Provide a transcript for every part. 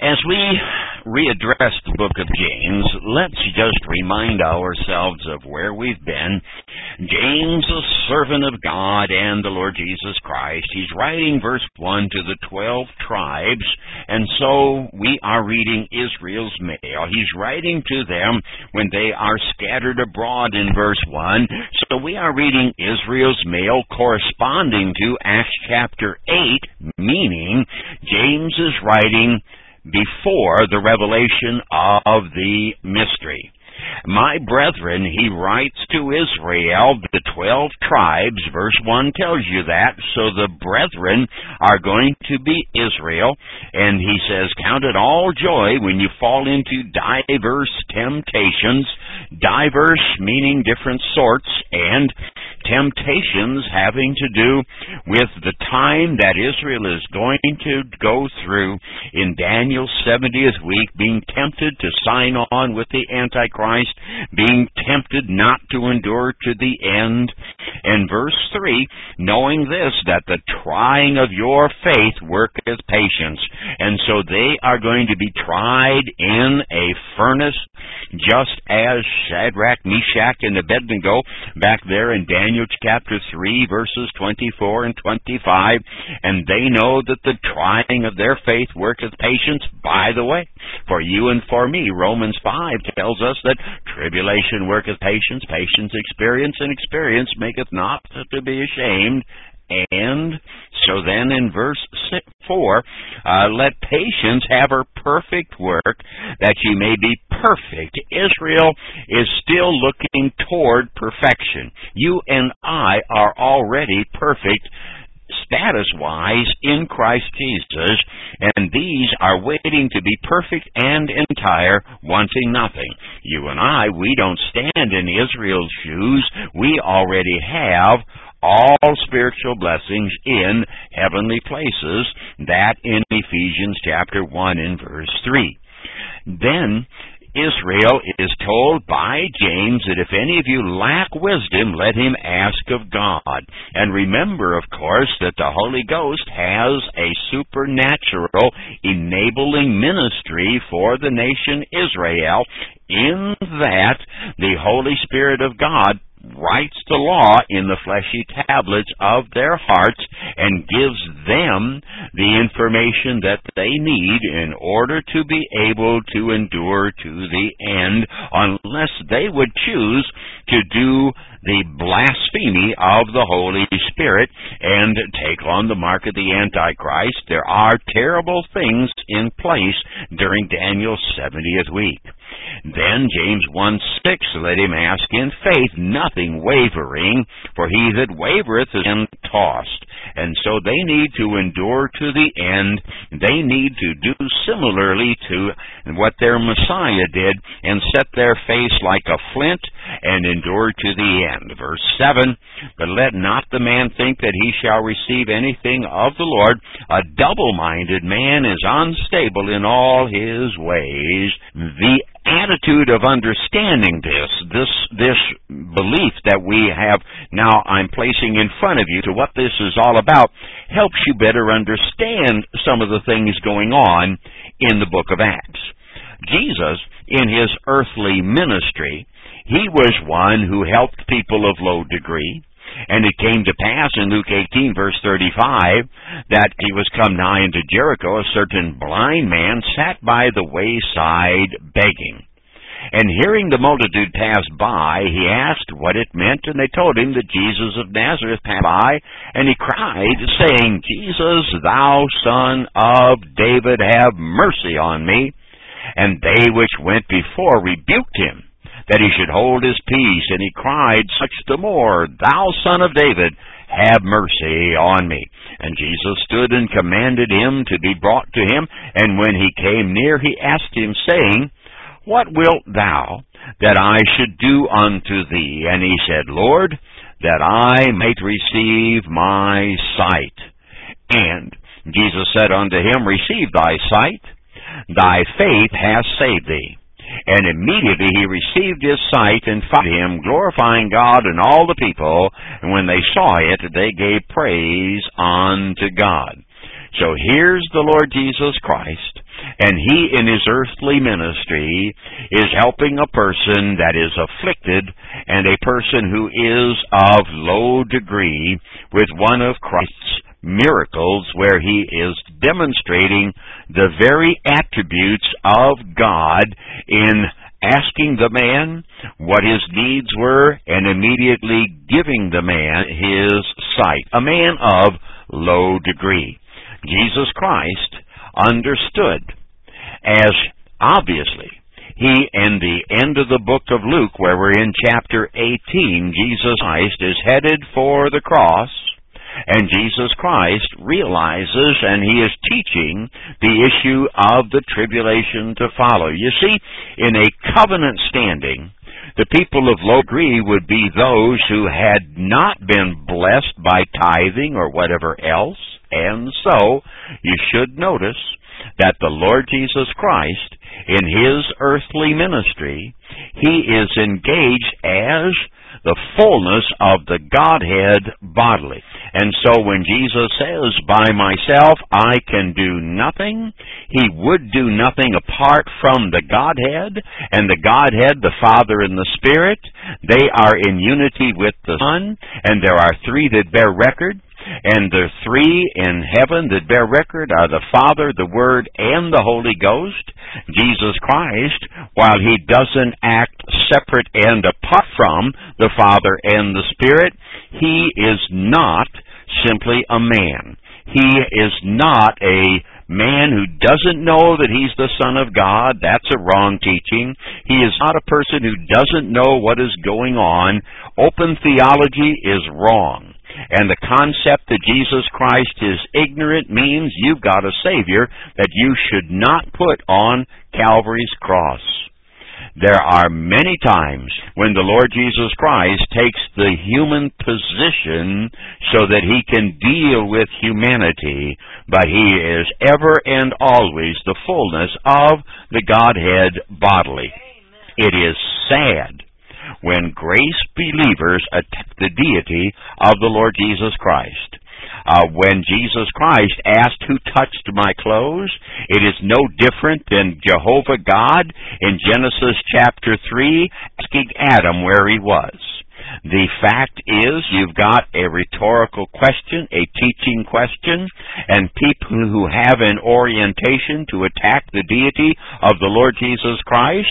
As we readdress the book of James, let's just remind ourselves of where we've been. James, a servant of God and the Lord Jesus Christ, he's writing verse 1 to the 12 tribes, and so we are reading Israel's mail. He's writing to them when they are scattered abroad in verse 1, so we are reading Israel's mail corresponding to Acts chapter 8, meaning James is writing before the revelation of the mystery. My brethren, he writes to Israel, the 12 tribes, verse 1 tells you that, so the brethren are going to be Israel, and he says, count it all joy when you fall into diverse temptations, diverse meaning different sorts, and temptations having to do with the time that Israel is going to go through in Daniel's 70th week, being tempted to sign on with the Antichrist, being tempted not to endure to the end. And verse 3, knowing this, that the trying of your faith worketh patience. And so they are going to be tried in a furnace, just as Shadrach, Meshach, and Abednego back there in Daniel chapter 3, verses 24 and 25, and they know that the trying of their faith worketh patience. By the way, for you and for me, Romans 5 tells us that tribulation worketh patience, patience experience, and experience maketh not to be ashamed. And so then in verse 4, let patience have her perfect work, that ye may be perfect. Israel is still looking toward perfection. You and I are already perfect status-wise in Christ Jesus, and these are waiting to be perfect and entire, wanting nothing. You and I, we don't stand in Israel's shoes. We already have all spiritual blessings in heavenly places, that in Ephesians chapter 1 and verse 3. Then Israel is told by James that if any of you lack wisdom, let him ask of God. And remember, of course, that the Holy Ghost has a supernatural enabling ministry for the nation Israel, in that the Holy Spirit of God writes the law in the fleshy tablets of their hearts and gives them the information that they need in order to be able to endure to the end, unless they would choose to do the blasphemy of the Holy Spirit and take on the mark of the Antichrist. There are terrible things in place during Daniel's 70th week. Then James 1:6, let him ask in faith, nothing wavering, for he that wavereth is tossed. And so they need to endure to the end. They need to do similarly to what their Messiah did, and set their face like a flint and endure to the end. Verse 7, but let not the man think that he shall receive anything of the Lord. A double-minded man is unstable in all his ways. The attitude of understanding this belief that we have now I'm placing in front of you to what this is all about, helps you better understand some of the things going on in the book of Acts. Jesus, in his earthly ministry, he was one who helped people of low degree. And it came to pass in Luke 18, verse 35, that he was come nigh unto Jericho, a certain blind man sat by the wayside begging. And hearing the multitude pass by, he asked what it meant, and they told him that Jesus of Nazareth passed by, and he cried, saying, Jesus, thou son of David, have mercy on me. And they which went before rebuked him, that he should hold his peace, and he cried such the more, Thou son of David, have mercy on me. And Jesus stood and commanded him to be brought to him, and when he came near, he asked him, saying, What wilt thou that I should do unto thee? And he said, Lord, that I might receive my sight. And Jesus said unto him, Receive thy sight, thy faith hath saved thee. And immediately he received his sight and followed him, glorifying God and all the people. And when they saw it, they gave praise unto God. So here's the Lord Jesus Christ, And he, in his earthly ministry, is helping a person that is afflicted and a person who is of low degree with one of Christ's miracles, where he is demonstrating the very attributes of God in asking the man what his needs were and immediately giving the man his sight. A man of low degree. Jesus Christ understood, as obviously he, in the end of the book of Luke, where we're in chapter 18, Jesus Christ is headed for the cross, and Jesus Christ realizes, and he is teaching the issue of the tribulation to follow. You see, in a covenant standing, the people of low degree would be those who had not been blessed by tithing or whatever else. And so, you should notice that the Lord Jesus Christ, in his earthly ministry, he is engaged as the fullness of the Godhead bodily. And so when Jesus says, by myself I can do nothing, he would do nothing apart from the Godhead, and the Godhead, the Father and the Spirit, they are in unity with the Son, and there are three that bear record. And the three in heaven that bear record are the Father, the Word, and the Holy Ghost. Jesus Christ, while he doesn't act separate and apart from the Father and the Spirit, he is not simply a man. He is not a man who doesn't know that he's the Son of God. That's a wrong teaching. He is not a person who doesn't know what is going on. Open theology is wrong. And the concept that Jesus Christ is ignorant means you've got a Savior that you should not put on Calvary's cross. There are many times when the Lord Jesus Christ takes the human position so that he can deal with humanity, but he is ever and always the fullness of the Godhead bodily. It is sad when grace believers attack the deity of the Lord Jesus Christ. When Jesus Christ asked, who touched my clothes? It is no different than Jehovah God in Genesis chapter 3 asking Adam where he was. The fact is, you've got a rhetorical question, a teaching question, and people who have an orientation to attack the deity of the Lord Jesus Christ,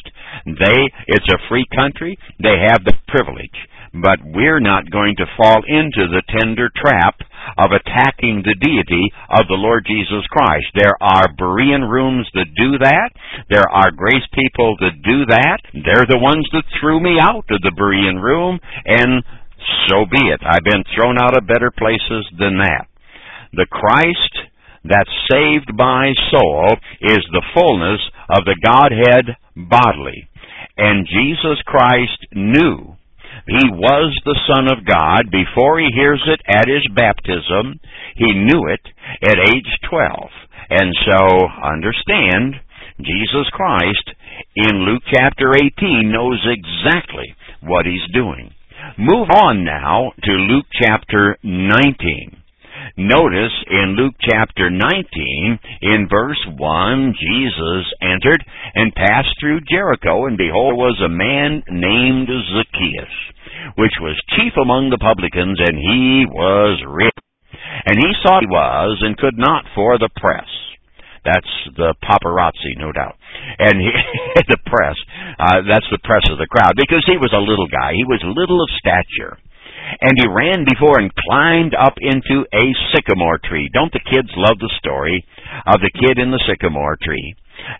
it's a free country, they have the privilege. But we're not going to fall into the tender trap of attacking the deity of the Lord Jesus Christ. There are Berean rooms that do that. There are grace people that do that. They're the ones that threw me out of the Berean room, and so be it. I've been thrown out of better places than that. The Christ that's saved my soul is the fullness of the Godhead bodily. And Jesus Christ knew he was the Son of God before he hears it at his baptism. He knew it at age 12. And so, understand, Jesus Christ in Luke chapter 18 knows exactly what he's doing. Move on now to Luke chapter 19. Notice in Luke chapter 19, in verse 1, Jesus entered and passed through Jericho, and behold, was a man named Zacchaeus, which was chief among the publicans, and he was rich. And he saw he was, and could not for the press. That's the paparazzi, no doubt. And the press, that's the press of the crowd, because he was a little guy. He was little of stature. And he ran before and climbed up into a sycamore tree. Don't the kids love the story of the kid in the sycamore tree?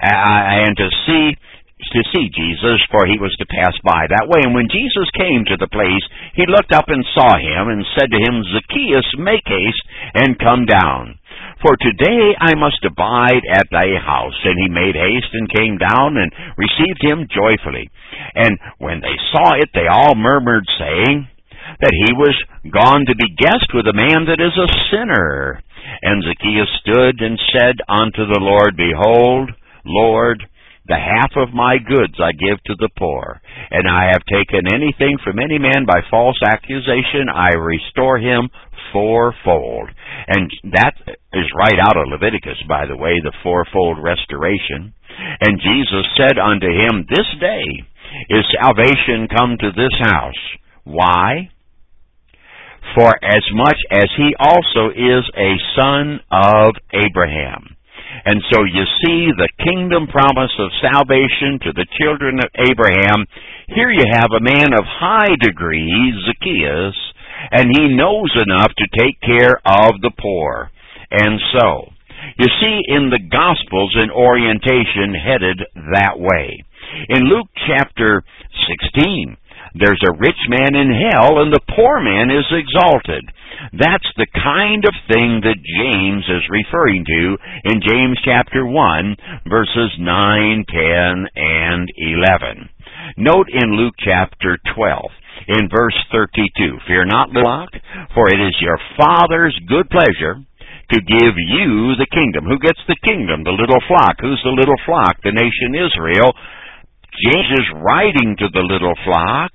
And to see Jesus, for he was to pass by that way. And when Jesus came to the place, he looked up and saw him, and said to him, Zacchaeus, make haste and come down, for today I must abide at thy house. And he made haste and came down and received him joyfully. And when they saw it, they all murmured, saying that he was gone to be guest with a man that is a sinner. And Zacchaeus stood and said unto the Lord, Behold, Lord, the half of my goods I give to the poor, and I have taken anything from any man by false accusation, I restore him fourfold. And that is right out of Leviticus, by the way, the fourfold restoration. And Jesus said unto him, This day is salvation come to this house. Why? For as much as he also is a son of Abraham. And so you see the kingdom promise of salvation to the children of Abraham. Here you have a man of high degree, Zacchaeus, and he knows enough to take care of the poor. And so, you see in the Gospels an orientation headed that way. In Luke chapter 16, there's a rich man in hell and the poor man is exalted. That's the kind of thing that James is referring to in James chapter 1, verses 9, 10, and 11. Note in Luke chapter 12, in verse 32, Fear not, little flock, for it is your Father's good pleasure to give you the kingdom. Who gets the kingdom? The little flock. Who's the little flock? The nation Israel. James is writing to the little flock,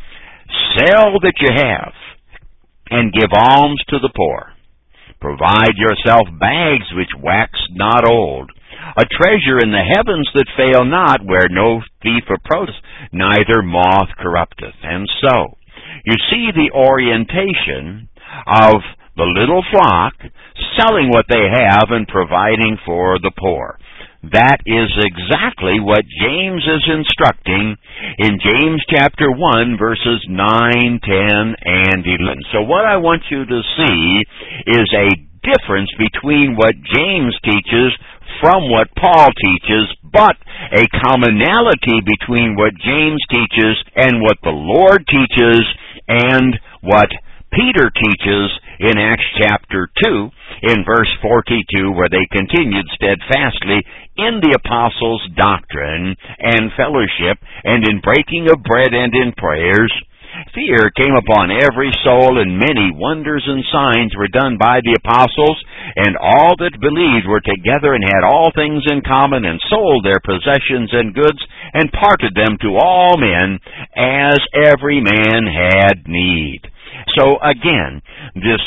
Sell that you have, and give alms to the poor. Provide yourself bags which wax not old, a treasure in the heavens that fail not, where no thief approacheth, neither moth corrupteth. And so, you see the orientation of the little flock selling what they have and providing for the poor. That is exactly what James is instructing in James chapter 1, verses 9, 10, and 11. So what I want you to see is a difference between what James teaches from what Paul teaches, but a commonality between what James teaches and what the Lord teaches and what Peter teaches in Acts chapter 2, in verse 42, where they continued steadfastly in the apostles' doctrine and fellowship, and in breaking of bread and in prayers. Fear came upon every soul, and many wonders and signs were done by the apostles, and all that believed were together and had all things in common, and sold their possessions and goods, and parted them to all men, as every man had need. So again, this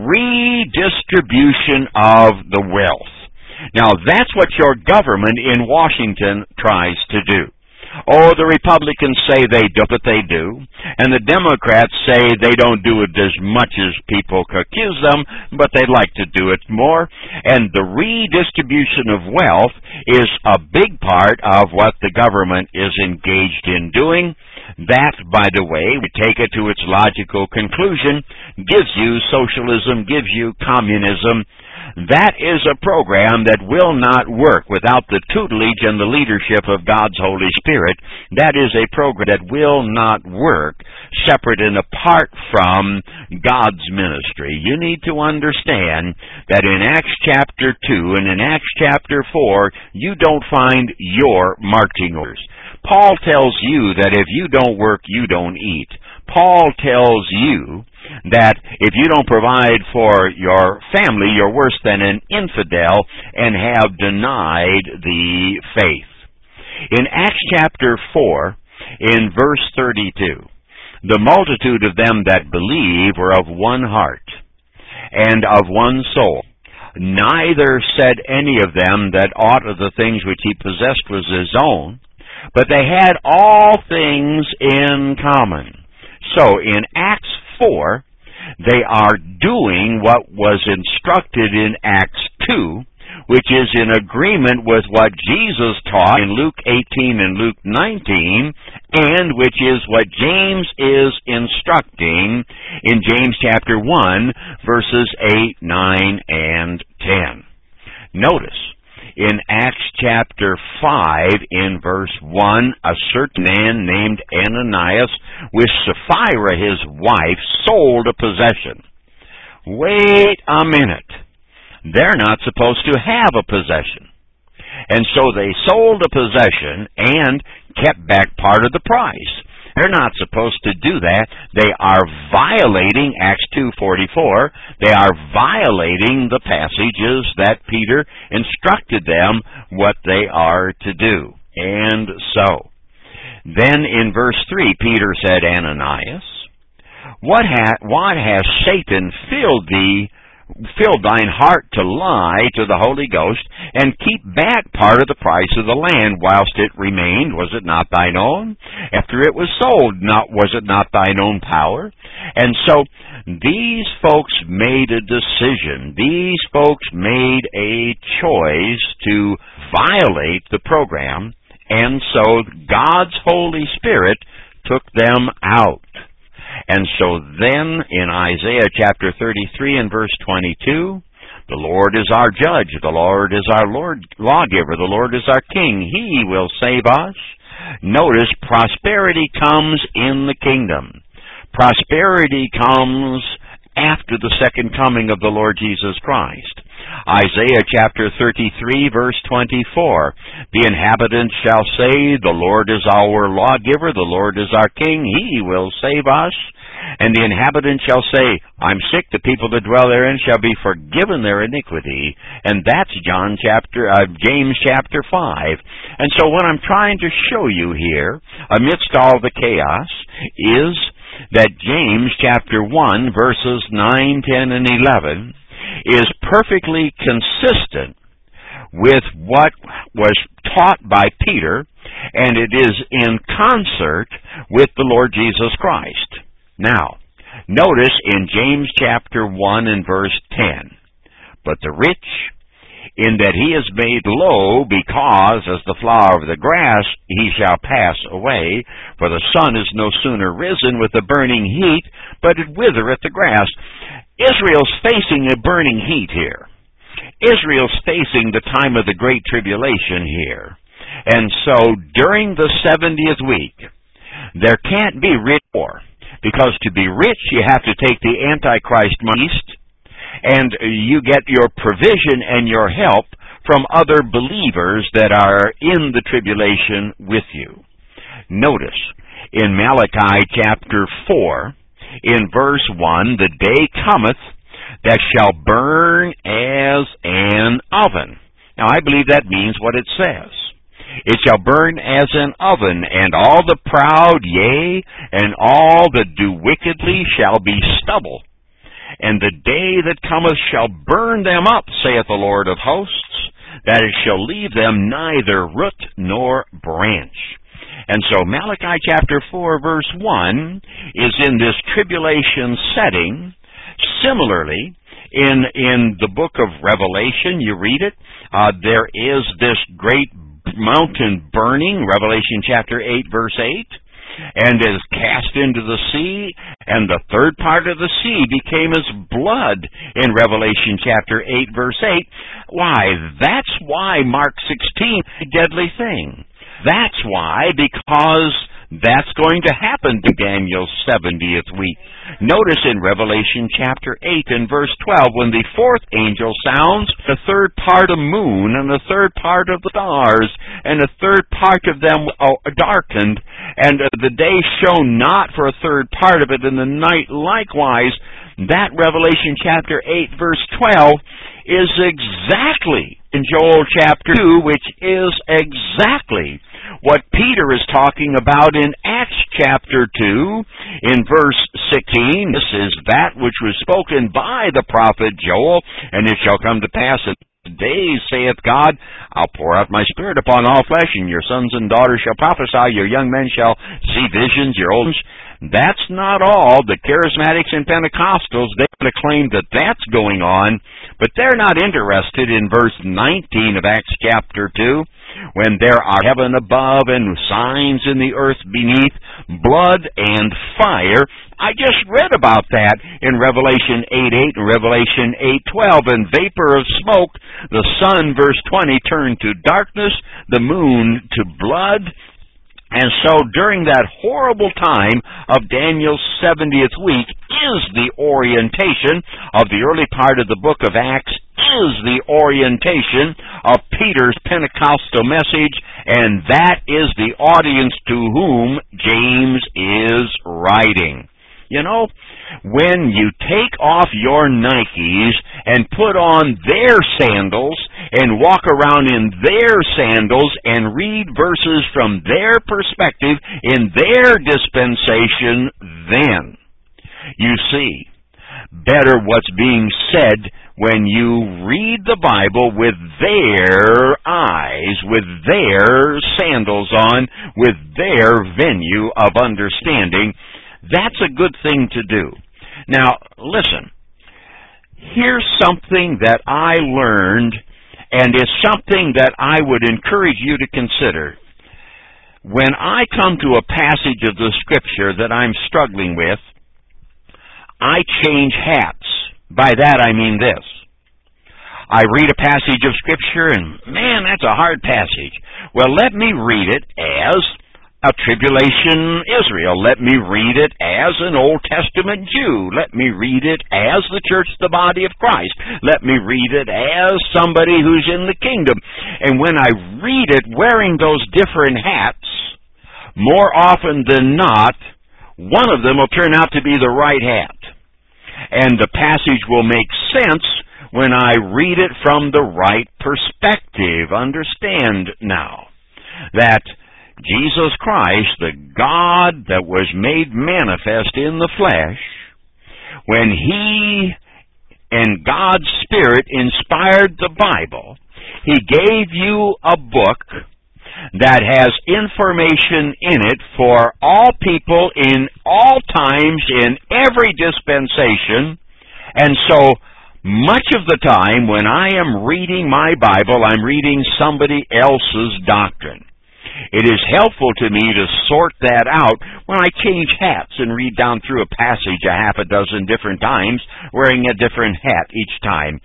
redistribution of the wealth. Now that's what your government in Washington tries to do. Oh, the Republicans say they do, but they do. And the Democrats say they don't do it as much as people accuse them, but they'd like to do it more. And the redistribution of wealth is a big part of what the government is engaged in doing. That, by the way, we take it to its logical conclusion, gives you socialism, gives you communism. That is a program that will not work without the tutelage and the leadership of God's Holy Spirit. That is a program that will not work separate and apart from God's ministry. You need to understand that in Acts chapter 2 and in Acts chapter 4, you don't find your marching orders. Paul tells you that if you don't work, you don't eat. Paul tells you that if you don't provide for your family, you're worse than an infidel and have denied the faith. In Acts chapter 4, in verse 32, the multitude of them that believe were of one heart and of one soul. Neither said any of them that aught of the things which he possessed was his own, but they had all things in common. So in Acts 4, they are doing what was instructed in Acts 2, which is in agreement with what Jesus taught in Luke 18 and Luke 19, and which is what James is instructing in James chapter 1, verses 8, 9, and 10. Notice, in Acts chapter 5, in verse 1, a certain man named Ananias, with Sapphira his wife, sold a possession. Wait a minute. They're not supposed to have a possession. And so they sold a possession and kept back part of the price. They're not supposed to do that. They are violating Acts 2:44. They are violating the passages that Peter instructed them what they are to do. And so, then in verse 3, Peter said, Ananias, What has Satan filled thine heart to lie to the Holy Ghost, and keep back part of the price of the land whilst it remained? Was it not thine own? After it was sold, was it not thine own power? And so these folks made a decision. These folks made a choice to violate the program, and so God's Holy Spirit took them out. And so then, in Isaiah chapter 33 and verse 22, the Lord is our judge, the Lord is our lawgiver, the Lord is our king, He will save us. Notice, prosperity comes in the kingdom. Prosperity comes after the second coming of the Lord Jesus Christ. Isaiah chapter 33, verse 24, the inhabitants shall say, the Lord is our lawgiver, the Lord is our king, He will save us. And the inhabitants shall say, I'm sick, the people that dwell therein shall be forgiven their iniquity. And that's James chapter 5. And so what I'm trying to show you here, amidst all the chaos, is that James chapter 1, verses 9, 10, and 11, is perfectly consistent with what was taught by Peter, and it is in concert with the Lord Jesus Christ. Now, notice in James chapter 1 and verse 10, but the rich, in that he is made low, because as the flower of the grass he shall pass away, for the sun is no sooner risen with the burning heat, but it withereth the grass. Israel's facing a burning heat here. Israel's facing the time of the Great Tribulation here. And so during the 70th week, there can't be rich war. Because to be rich, you have to take the Antichrist east, and you get your provision and your help from other believers that are in the tribulation with you. Notice, in Malachi chapter 4, in verse 1, the day cometh that shall burn as an oven. Now, I believe that means what it says. It shall burn as an oven, and all the proud, yea, and all that do wickedly shall be stubble. And the day that cometh shall burn them up, saith the Lord of hosts, that it shall leave them neither root nor branch. And so Malachi chapter 4, verse 1 is in this tribulation setting. Similarly, in the book of Revelation, you read it, there is this great mountain burning, Revelation chapter 8, verse 8, and is cast into the sea, and the third part of the sea became as blood in Revelation chapter 8, verse 8. Why? That's why Mark 16 is a deadly thing. That's why, because that's going to happen to Daniel's 70th week. Notice in Revelation chapter 8 and verse 12, when the fourth angel sounds, the third part of the moon and the third part of the stars and the third part of them darkened, and the day shone not for a third part of it, and the night likewise. That Revelation chapter 8 verse 12 is exactly in Joel chapter 2, which is exactly what Peter is talking about in Acts chapter 2, in verse 16. This is that which was spoken by the prophet Joel, and it shall come to pass in days, saith God, I'll pour out my Spirit upon all flesh, and your sons and daughters shall prophesy, your young men shall see visions, your old. That's not all. The charismatics and Pentecostals, they want to claim that that's going on, but they're not interested in verse 19 of Acts chapter 2, when there are heaven above and signs in the earth beneath, blood and fire. I just read about that in Revelation 8:8 and Revelation 8:12. And vapor of smoke, the sun, verse 20, turned to darkness, the moon to blood. And so during that horrible time of Daniel's 70th week is the orientation of the early part of the book of Acts, is the orientation of Peter's Pentecostal message, and that is the audience to whom James is writing. You know, when you take off your Nikes and put on their sandals and walk around in their sandals and read verses from their perspective in their dispensation, then You see better what's being said when you read the Bible with their eyes, with their sandals on, with their venue of understanding. That's a good thing to do. Now, listen. Here's something that I learned, and is something that I would encourage you to consider. When I come to a passage of the Scripture that I'm struggling with, I change hats. By that I mean this. I read a passage of Scripture and, man, that's a hard passage. Well, let me read it as a tribulation Israel. Let me read it as an Old Testament Jew. Let me read it as the church, the body of Christ. Let me read it as somebody who's in the kingdom. And when I read it wearing those different hats, more often than not, one of them will turn out to be the right hat. And the passage will make sense when I read it from the right perspective. Understand now that Jesus Christ, the God that was made manifest in the flesh, when He and God's Spirit inspired the Bible, He gave you a book that has information in it for all people in all times, in every dispensation. And so much of the time when I am reading my Bible, I'm reading somebody else's doctrine. It is helpful to me to sort that out when I change hats and read down through a passage a half a dozen different times, wearing a different hat each time.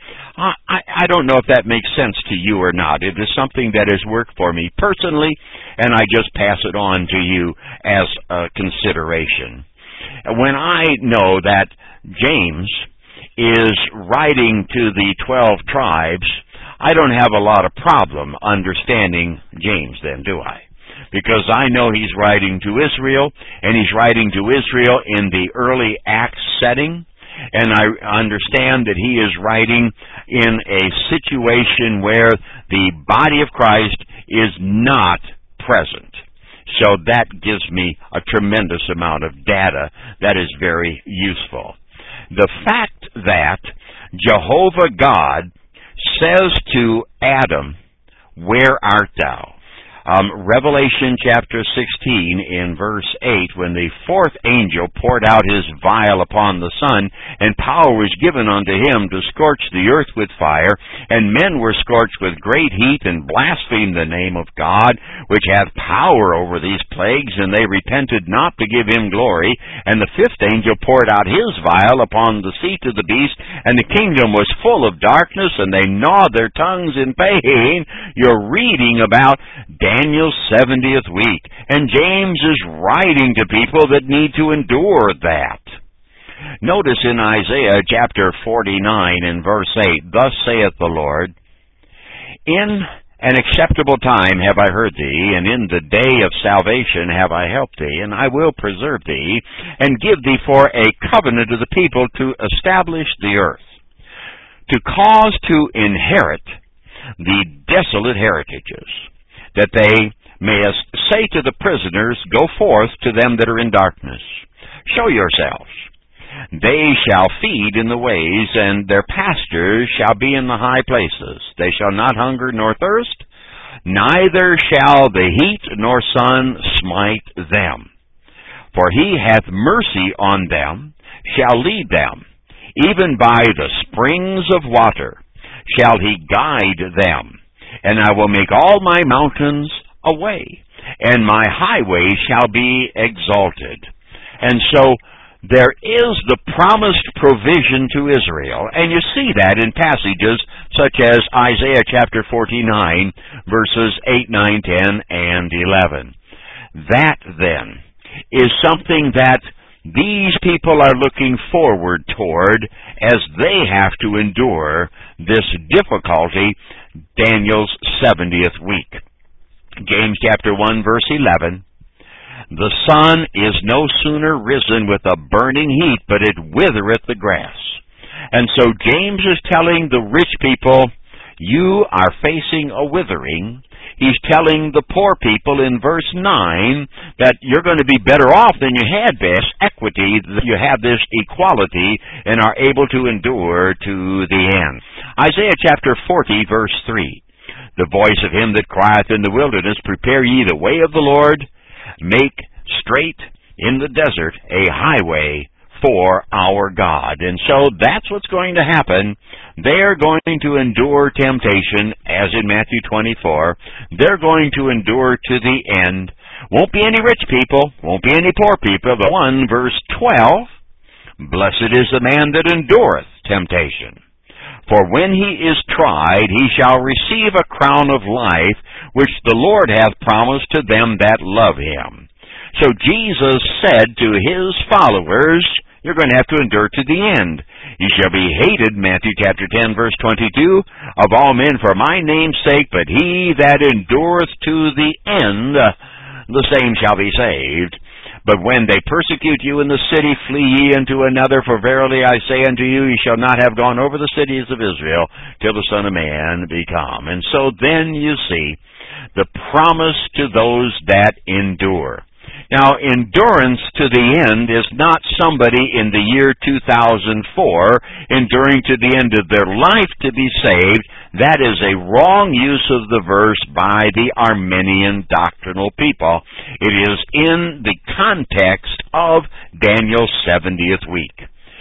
I don't know if that makes sense to you or not. It is something that has worked for me personally, and I just pass it on to you as a consideration. When I know that James is writing to the 12 tribes, I don't have a lot of problem understanding James then, do I? Because I know he's writing to Israel, and he's writing to Israel in the early Acts setting, and I understand that he is writing in a situation where the body of Christ is not present. So that gives me a tremendous amount of data that is very useful. The fact that Jehovah God says to Adam, "Where art thou?" Revelation chapter 16 in verse 8, when the fourth angel poured out his vial upon the sun, and power was given unto him to scorch the earth with fire, and men were scorched with great heat, and blasphemed the name of God, which hath power over these plagues, and they repented not to give him glory. And the fifth angel poured out his vial upon the seat of the beast, and the kingdom was full of darkness, and they gnawed their tongues in pain. You're reading about Daniel's 70th week, and James is writing to people that need to endure that. Notice in Isaiah chapter 49 and verse 8, "Thus saith the Lord, In an acceptable time have I heard thee, and in the day of salvation have I helped thee, and I will preserve thee, and give thee for a covenant of the people to establish the earth, to cause to inherit the desolate heritages, that they mayest say to the prisoners, Go forth to them that are in darkness. Show yourselves. They shall feed in the ways, and their pastures shall be in the high places. They shall not hunger nor thirst, neither shall the heat nor sun smite them. For he hath mercy on them, shall lead them, even by the springs of water shall he guide them. And I will make all my mountains a way, and my highways shall be exalted." And so there is the promised provision to Israel, and you see that in passages such as Isaiah chapter 49, verses 8, 9, 10, and 11. That, then, is something that these people are looking forward toward as they have to endure this difficulty, Daniel's 70th week. James chapter 1, verse 11, "The sun is no sooner risen with a burning heat, but it withereth the grass." And so James is telling the rich people, you are facing a withering. He's telling the poor people in verse 9 that you're going to be better off than you had this equity, that you have this equality and are able to endure to the end. Isaiah chapter 40, verse 3. The voice of him that crieth in the wilderness, prepare ye the way of the Lord, make straight in the desert a highway for our God. And so that's what's going to happen. They're going to endure temptation, as in Matthew 24. They're going to endure to the end. Won't be any rich people, won't be any poor people. The 1, verse 12, blessed is the man that endureth temptation. For when he is tried, he shall receive a crown of life, which the Lord hath promised to them that love him. So Jesus said to his followers, you're going to have to endure to the end. Ye shall be hated, Matthew chapter 10, verse 22, of all men for my name's sake, but he that endureth to the end, the same shall be saved. But when they persecute you in the city, flee ye into another, for verily I say unto you, ye shall not have gone over the cities of Israel, till the Son of Man be come. And so then you see the promise to those that endure. Now, endurance to the end is not somebody in the year 2004 enduring to the end of their life to be saved. That is a wrong use of the verse by the Arminian doctrinal people. It is in the context of Daniel's 70th week.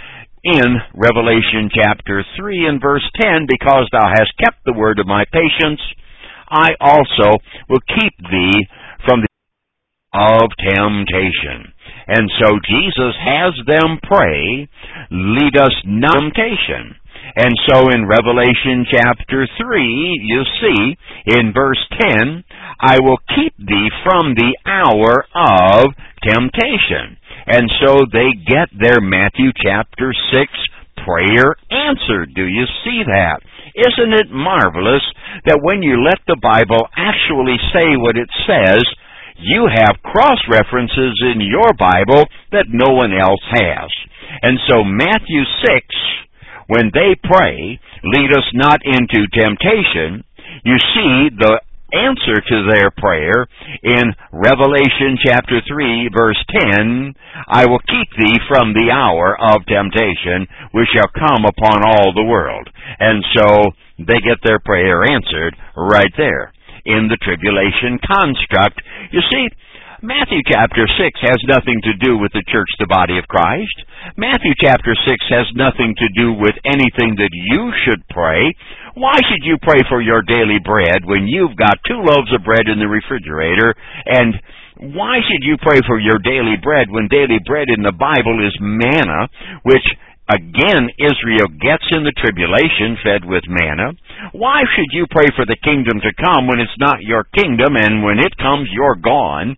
In Revelation chapter 3 and verse 10, because thou hast kept the word of my patience, I also will keep thee from the of temptation. And so Jesus has them pray, lead us not to temptation. And so in Revelation chapter 3, you see, in verse 10, I will keep thee from the hour of temptation. And so they get their Matthew chapter 6 prayer answered. Do you see that? Isn't it marvelous that when you let the Bible actually say what it says, you have cross-references in your Bible that no one else has. And so Matthew 6, when they pray, lead us not into temptation, you see the answer to their prayer in Revelation chapter 3, verse 10, I will keep thee from the hour of temptation, which shall come upon all the world. And so they get their prayer answered right there in the tribulation construct. You see, Matthew chapter 6 has nothing to do with the church, the body of Christ. Matthew chapter 6 has nothing to do with anything that you should pray. Why should you pray for your daily bread when you've got 2 loaves of bread in the refrigerator? And why should you pray for your daily bread when daily bread in the Bible is manna, which again, Israel gets in the tribulation fed with manna? Why should you pray for the kingdom to come when it's not your kingdom, and when it comes, you're gone?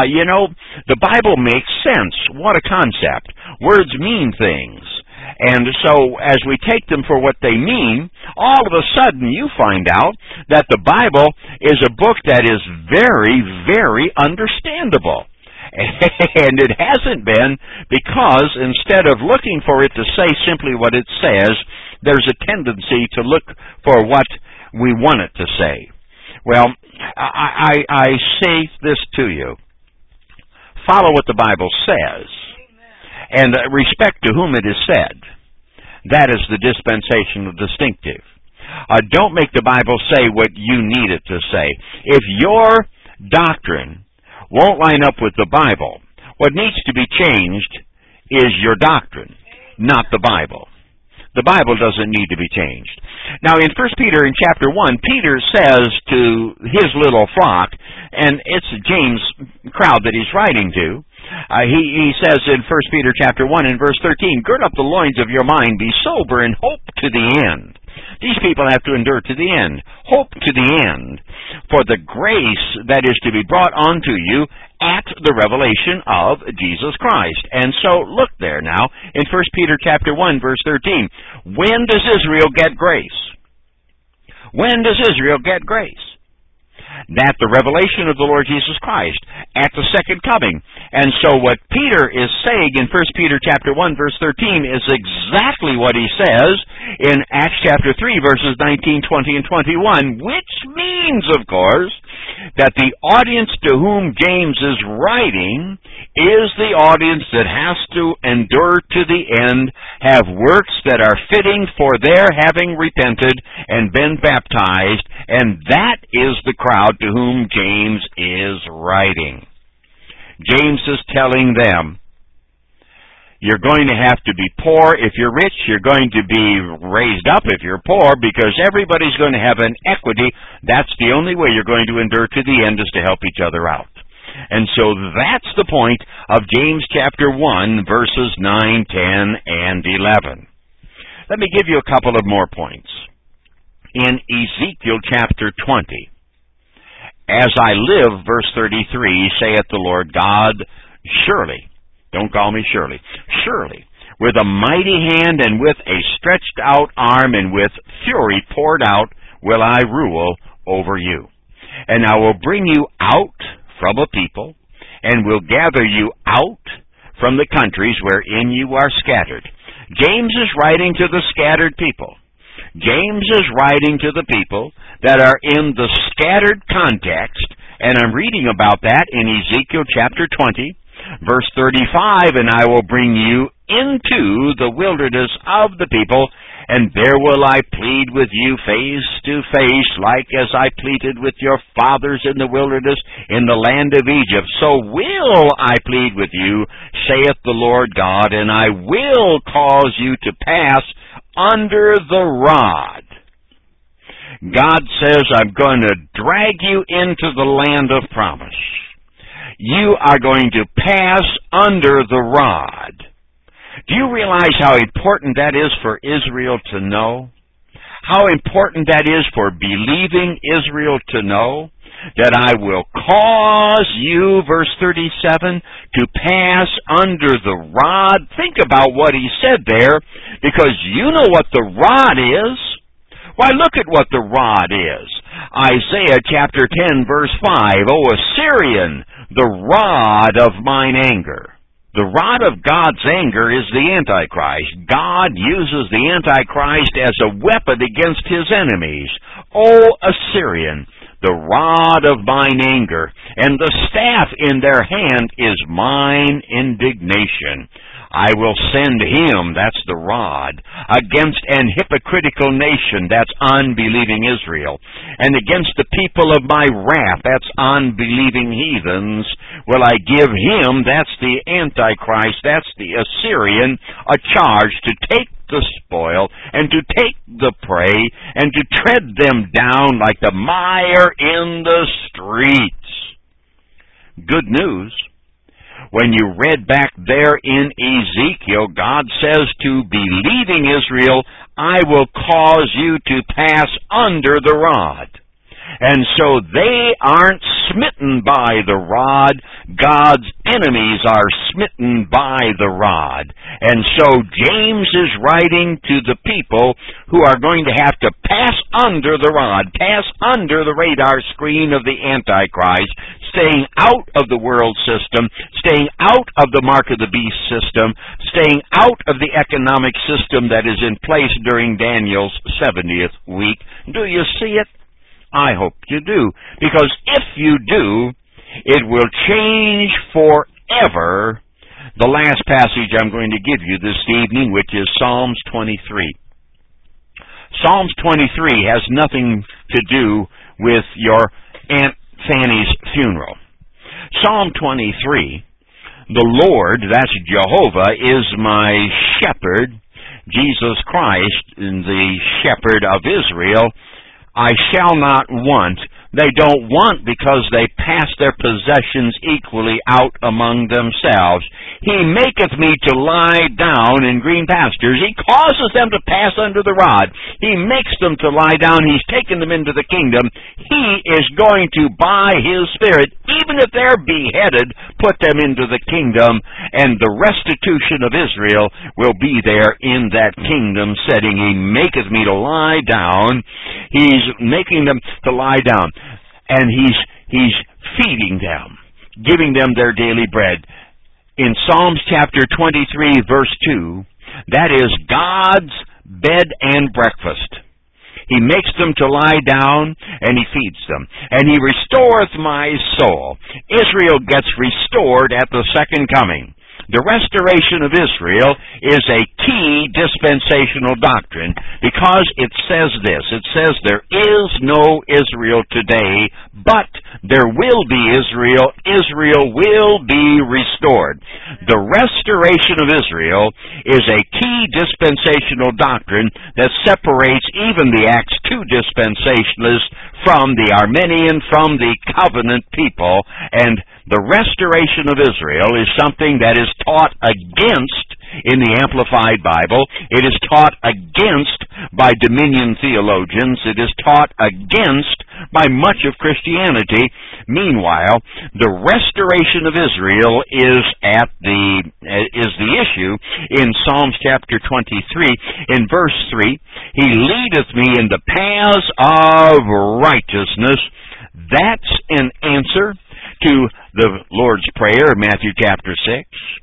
The Bible makes sense. What a concept. Words mean things. And so, as we take them for what they mean, all of a sudden you find out that the Bible is a book that is very, very understandable. And it hasn't been, because instead of looking for it to say simply what it says, there's a tendency to look for what we want it to say. Well, I say this to you. Follow what the Bible says, and respect to whom it is said. That is the dispensational distinctive. Don't make the Bible say what you need it to say. If your doctrine won't line up with the Bible, what needs to be changed is your doctrine, not the Bible. The Bible doesn't need to be changed. Now, in 1 Peter in chapter 1, Peter says to his little flock, and it's James' crowd that he's writing to, he says in 1 Peter chapter 1 and verse 13, gird up the loins of your mind, be sober, and hope to the end. These people have to endure to the end. Hope to the end for the grace that is to be brought unto you at the revelation of Jesus Christ. And so look there now in 1 Peter chapter 1 verse 13. When does Israel get grace? When does Israel get grace? That the revelation of the Lord Jesus Christ at the second coming. And so what Peter is saying in 1 Peter chapter 1 verse 13 is exactly what he says in Acts chapter 3 verses 19, 20, and 21, which means, of course, that the audience to whom James is writing is the audience that has to endure to the end, have works that are fitting for their having repented and been baptized, and that is the crowd to whom James is writing. James is telling them, you're going to have to be poor if you're rich. You're going to be raised up if you're poor, because everybody's going to have an equity. That's the only way you're going to endure to the end, is to help each other out. And so that's the point of James chapter 1, verses 9, 10, and 11. Let me give you a couple of more points. In Ezekiel chapter 20, as I live, verse 33, saith the Lord God, surely, don't call me Shirley, surely, with a mighty hand and with a stretched out arm and with fury poured out will I rule over you. And I will bring you out from a people, and will gather you out from the countries wherein you are scattered. James is writing to the scattered people. James is writing to the people that are in the scattered context, and I'm reading about that in Ezekiel chapter 20, verse 35, and I will bring you into the wilderness of the people, and there will I plead with you face to face, like as I pleaded with your fathers in the wilderness in the land of Egypt. So will I plead with you, saith the Lord God, and I will cause you to pass under the rod. God says, I'm going to drag you into the land of promise. You are going to pass under the rod. Do you realize how important that is for Israel to know? How important that is for believing Israel to know? That I will cause you, verse 37, to pass under the rod. Think about what he said there, because you know what the rod is. Why, look at what the rod is. Isaiah chapter 10, verse 5, O Assyrian, the rod of mine anger. The rod of God's anger is the Antichrist. God uses the Antichrist as a weapon against his enemies. O Assyrian, the rod of mine anger, and the staff in their hand is mine indignation. I will send him, that's the rod, against an hypocritical nation, that's unbelieving Israel, and against the people of my wrath, that's unbelieving heathens, will I give him, that's the Antichrist, that's the Assyrian, a charge to take the spoil, and to take the prey, and to tread them down like the mire in the streets. Good news. When you read back there in Ezekiel, God says to believing Israel, I will cause you to pass under the rod. And so they aren't smitten by the rod. God's enemies are smitten by the rod. And so James is writing to the people who are going to have to pass under the rod, pass under the radar screen of the Antichrist, staying out of the world system, staying out of the mark of the beast system, staying out of the economic system that is in place during Daniel's 70th week. Do you see it? I hope you do. Because if you do, it will change forever the last passage I'm going to give you this evening, which is Psalms 23. Psalms 23 has nothing to do with your Aunt Fanny's funeral. Psalm 23, the Lord, that's Jehovah, is my shepherd, Jesus Christ, the shepherd of Israel. I shall not want. They don't want because they pass their possessions equally out among themselves. He maketh me to lie down in green pastures. He causes them to pass under the rod. He makes them to lie down. He's taken them into the kingdom. He is going to, by His Spirit, even if they're beheaded, put them into the kingdom, and the restitution of Israel will be there in that kingdom setting. He maketh me to lie down. He's making them to lie down. And he's feeding them, giving them their daily bread. In Psalms chapter 23, verse 2, that is God's bed and breakfast. He makes them to lie down, and He feeds them. And He restoreth my soul. Israel gets restored at the second coming. The restoration of Israel is a key dispensational doctrine because it says this. It says there is no Israel today, but there will be Israel. Israel will be restored. The restoration of Israel is a key dispensational doctrine that separates even the Acts 2 dispensationalists from the Arminian, from the covenant people, and the restoration of Israel is something that is taught against in the Amplified Bible. It is taught against by Dominion theologians. It is taught against by much of Christianity. Meanwhile, the restoration of Israel is the issue in Psalms chapter 23. In verse 3, He leadeth me in the paths of righteousness. That's an answer to the Lord's Prayer, Matthew chapter 6,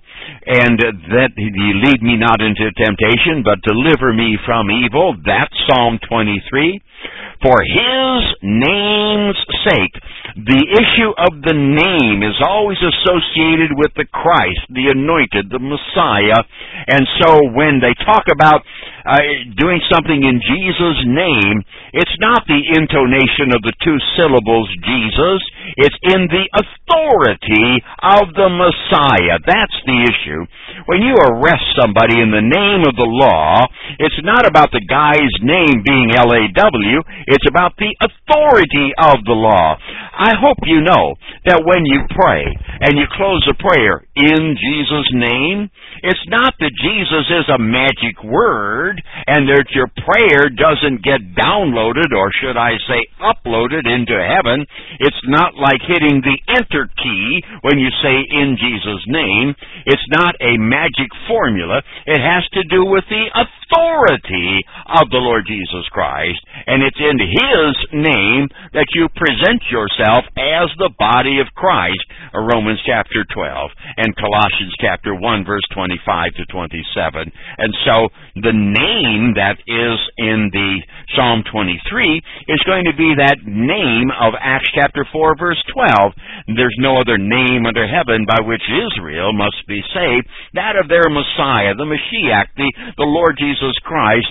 and that He lead me not into temptation, but deliver me from evil. That's Psalm 23. For His name's sake. The issue of the name is always associated with the Christ, the anointed, the Messiah. And so when they talk about doing something in Jesus' name, it's not the intonation of the two syllables Jesus. It's in the authority of the Messiah. That's the issue. When you arrest somebody in the name of the law, it's not about the guy's name being L-A-W. It's about the authority of the law. I hope you know that when you pray and you close a prayer in Jesus' name, it's not that Jesus is a magic word and that your prayer doesn't get downloaded, or should I say uploaded into heaven. It's not like hitting the enter key when you say in Jesus' name. It's not a magic formula. It has to do with the authority of the Lord Jesus Christ, and it's in His name that you present yourself as the body of Christ, Romans chapter 12 and Colossians chapter 1 verse 25 to 27. And so the name that is in the Psalm 23 is going to be that name of Acts chapter 4 verse 12. There's no other name under heaven by which Israel must be saved, that of their Messiah, the Mashiach, the Lord Jesus Christ,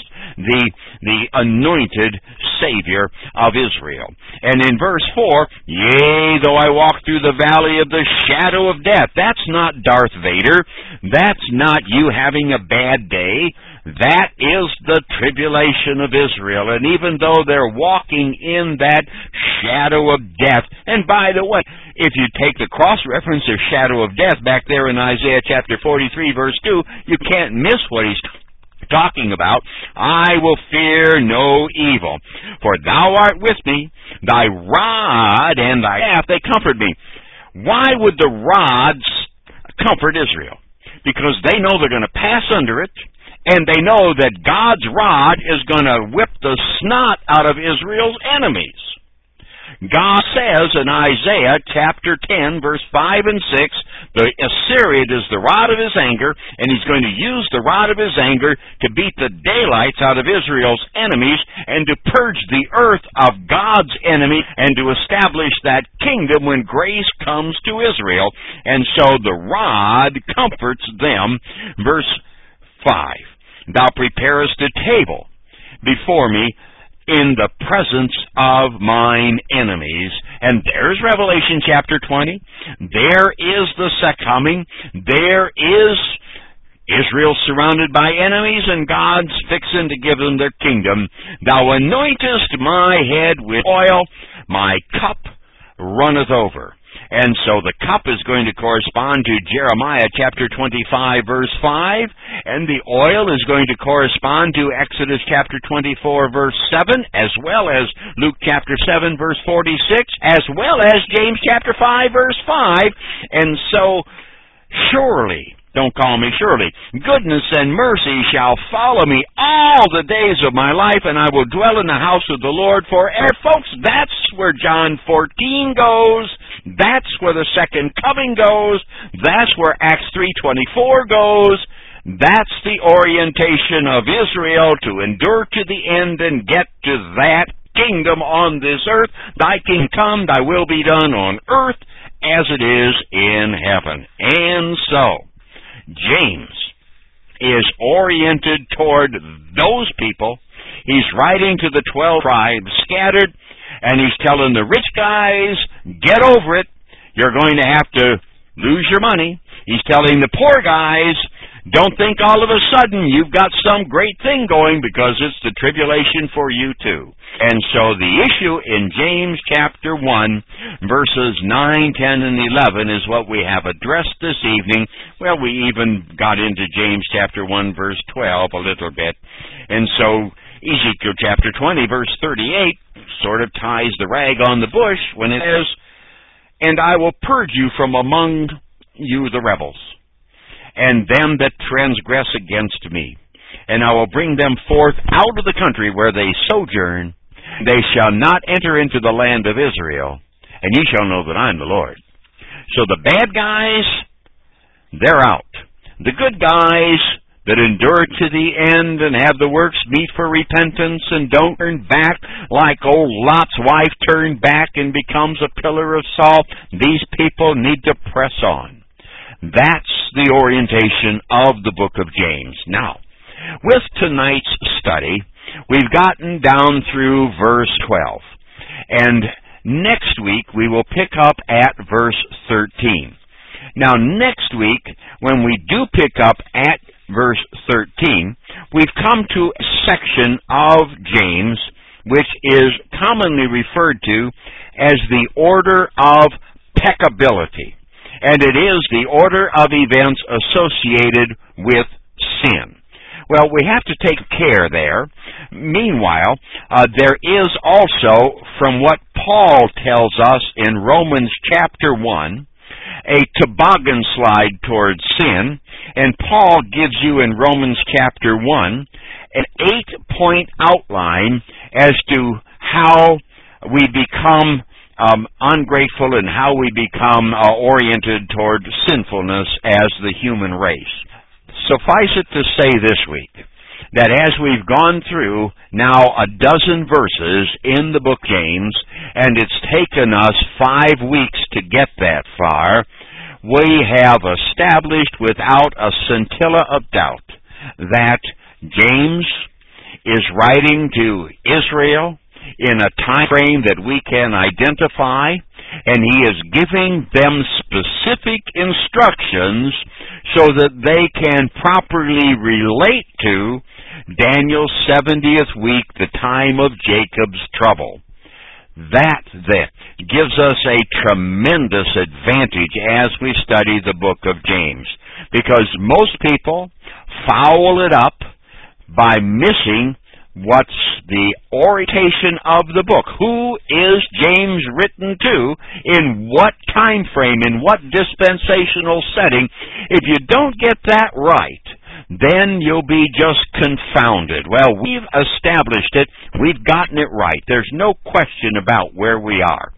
the anointed Savior of Israel. And in verse 4, yea, though I walk through the valley of the shadow of death. That's not Darth Vader. That's not you having a bad day. That is the tribulation of Israel. And even though they're walking in that shadow of death, and by the way, if you take the cross-reference of shadow of death back there in Isaiah chapter 43 verse 2, you can't miss what he's talking about. I will fear no evil, for thou art with me, thy rod and thy staff, they comfort me. Why would the rods comfort Israel? Because they know they're going to pass under it, and they know that God's rod is going to whip the snot out of Israel's enemies. God says in Isaiah chapter 10, verse 5 and 6, the Assyrian is the rod of His anger, and He's going to use the rod of His anger to beat the daylights out of Israel's enemies and to purge the earth of God's enemy and to establish that kingdom when grace comes to Israel. And so the rod comforts them. Verse 5, thou preparest a table before me in the presence of mine enemies. And there's Revelation chapter 20. There is the second coming. There is Israel surrounded by enemies, and God's fixing to give them their kingdom. Thou anointest my head with oil, my cup runneth over. And so the cup is going to correspond to Jeremiah chapter 25 verse 5, and the oil is going to correspond to Exodus chapter 24 verse 7, as well as Luke chapter 7 verse 46, as well as James chapter 5 verse 5. And so surely, don't call me surely, goodness and mercy shall follow me all the days of my life, and I will dwell in the house of the Lord forever. Folks, that's where John 14 goes. That's where the second coming goes. That's where Acts 3:24 goes. That's the orientation of Israel, to endure to the end and get to that kingdom on this earth. Thy kingdom come, thy will be done on earth as it is in heaven. And so, James is oriented toward those people. He's writing to the 12 tribes scattered, and he's telling the rich guys, get over it. You're going to have to lose your money. He's telling the poor guys, don't think all of a sudden you've got some great thing going, because it's the tribulation for you too. And so the issue in James chapter 1, verses 9, 10, and 11 is what we have addressed this evening. Well, we even got into James chapter 1, verse 12 a little bit. And so Ezekiel chapter 20, verse 38 sort of ties the rag on the bush when it says, and I will purge you from among you the rebels, and them that transgress against me. And I will bring them forth out of the country where they sojourn. They shall not enter into the land of Israel, and ye shall know that I am the Lord. So the bad guys, they're out. The good guys that endure to the end and have the works meet for repentance and don't turn back like old Lot's wife turned back and becomes a pillar of salt, these people need to press on. That's the orientation of the book of James. Now, with tonight's study, we've gotten down through verse 12. And next week, we will pick up at verse 13. Now, next week, when we do pick up at verse 13, we've come to a section of James which is commonly referred to as the order of peccability. And it is the order of events associated with sin. Well, we have to take care there. Meanwhile, there is also, from what Paul tells us in Romans chapter 1, a toboggan slide towards sin. And Paul gives you in Romans chapter 1 an 8-point outline as to how we become ungrateful and how we become oriented toward sinfulness as the human race. Suffice it to say this week that as we've gone through now a dozen verses in the book James, and it's taken us 5 weeks to get that far, we have established without a scintilla of doubt that James is writing to Israel in a time frame that we can identify, and he is giving them specific instructions so that they can properly relate to Daniel's 70th week, the time of Jacob's trouble. That then gives us a tremendous advantage as we study the book of James, because most people foul it up by missing what's the orientation of the book. Who is James written to? In what time frame? In what dispensational setting? If you don't get that right, then you'll be just confounded. Well, we've established it. We've gotten it right. There's no question about where we are.